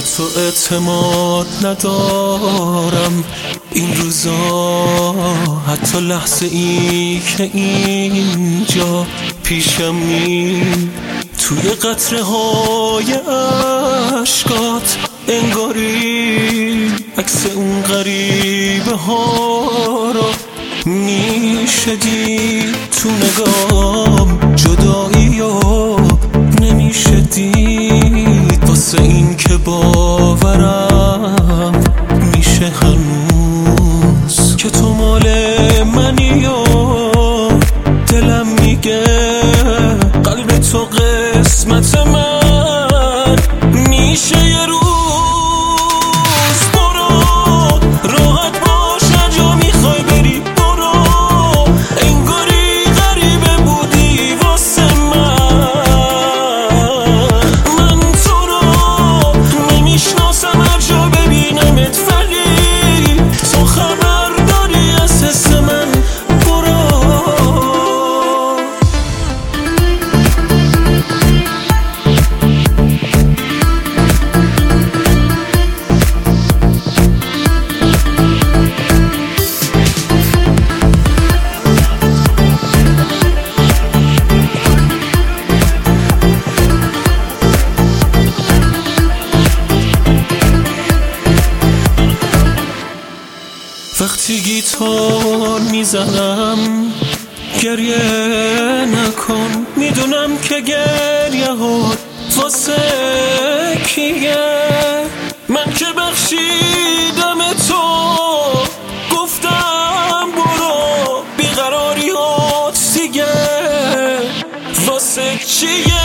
به تو اعتماد ندارم این روزا، حتی لحظه ای که اینجا پیشمی، توی قطره های عشقات انگاری عکس اون غریبه ها رو میشه دید تو نگام، جدایی رو نمیشه دید، واسه این که باورم میشه هنوز که تو مال منی و دلم میگه قلب تو قسمت من میشه یه روز. برو راحت باش هر جا میخوای بری، برو انگاری غریبه بودی واسه من تو رو نمیشناسم، هر جا ببینمت ولی تو خبر داری از حس من. وقتی گیتار میزنم گریه نکن، میدونم که گریه ها واسه کیه، من که بخشیدم تو گفتم برو، بیقراری هات دیگه واسه چیه.